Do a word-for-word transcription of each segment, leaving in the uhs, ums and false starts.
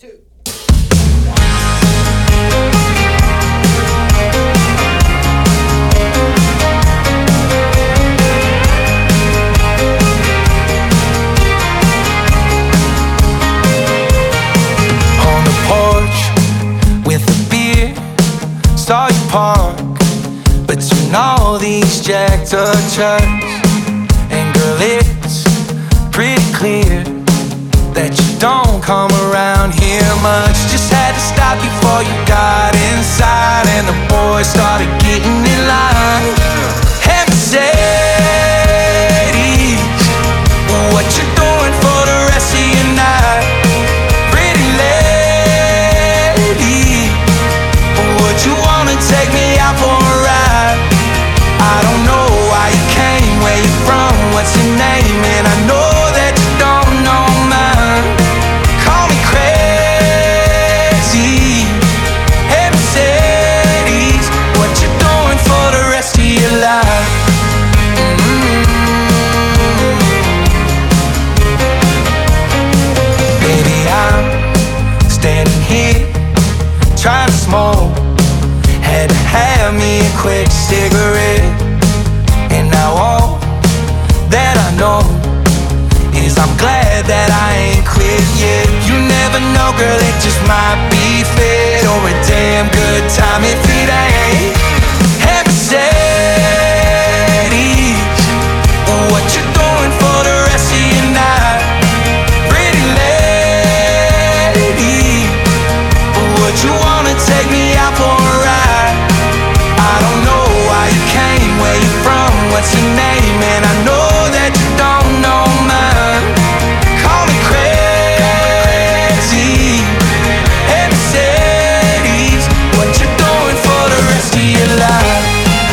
two. On the porch with a beer, saw you park between all these jacked up trucks. And girl, it's pretty clear that you don't come around here much. Just had to stop you before you got inside, and the boys started getting in line. Hey Mercedes, what you doing for the rest of your night? Pretty lady, would you wanna take me out for a ride? I don't know why you came, where you from, what's your name, and I know that you don't know mine. Call me crazy. Hey Mercedes, what you doing for the rest of your life? Mm-hmm. Baby, I'm standing here trying to smoke. Had to have me a quick cigarette, and now all that I know is I'm glad that I ain't quit yet. You never know, girl, it just might be fate, or a damn good time if it ain't. Hey Mercedes, what you doing for the rest of your night? Pretty lady, would you wanna take me out for a ride? I don't know why you came, where you from, what's your name, and I know that you don't know mine. Call me crazy. Hey Mercedes, what you doing for the rest of your life?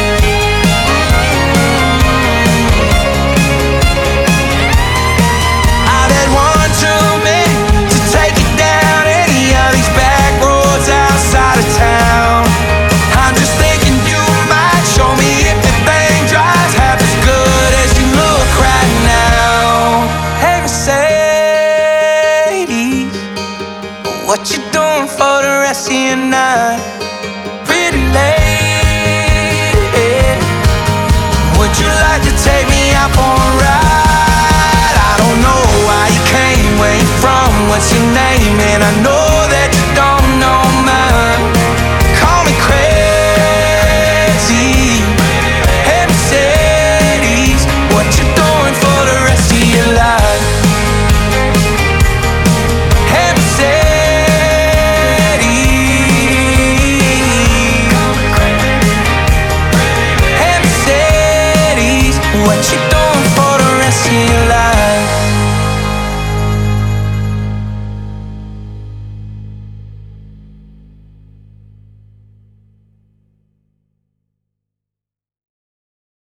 I've had one too many to take it down any of these back roads outside of town. I'm just thinking you might show me if the thing drives half as good as you look right now. Hey Mercedes, what you doing for the rest of your night? Pretty lady, would you like to take me out for a ride? I don't know why you came, where you from, what's your name,